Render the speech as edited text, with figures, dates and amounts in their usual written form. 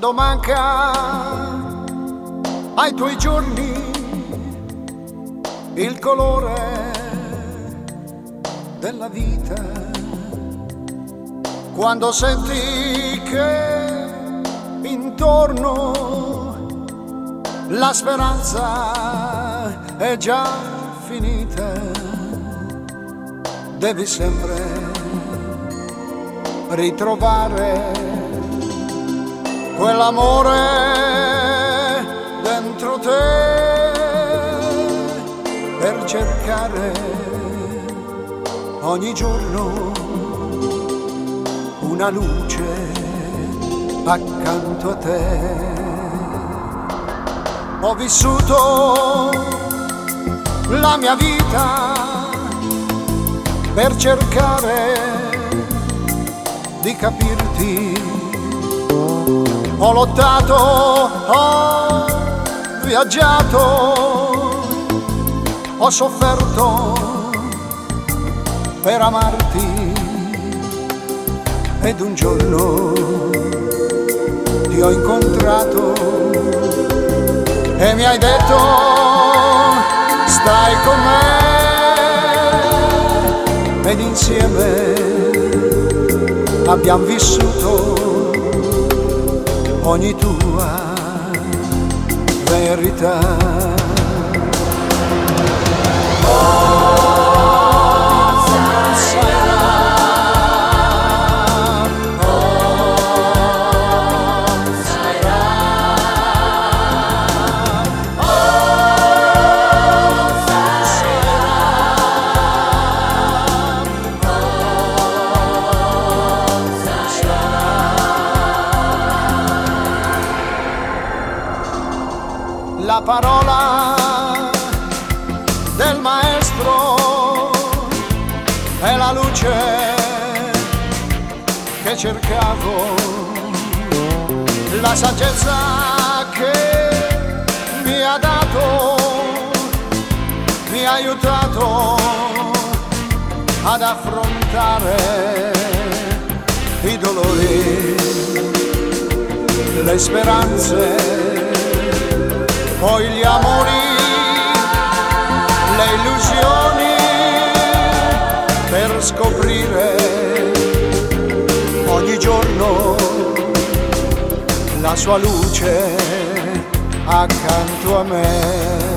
quando manca ai tuoi giorni il colore della vita, quando senti che intorno la speranza è già finita, devi sempre ritrovare quell'amore dentro te, per cercare ogni giorno una luce accanto a te. Ho vissuto la mia vita per cercare di capirti, ho lottato, ho viaggiato, ho sofferto per amarti, ed un giorno ti ho incontrato e mi hai detto stai con me, ed insieme abbiamo vissuto ogni tua verità. La parola del maestro è la luce che cercavo, la saggezza che mi ha dato, mi ha aiutato ad affrontare i dolori, le speranze, poi gli amori, le illusioni, per scoprire ogni giorno la sua luce accanto a me.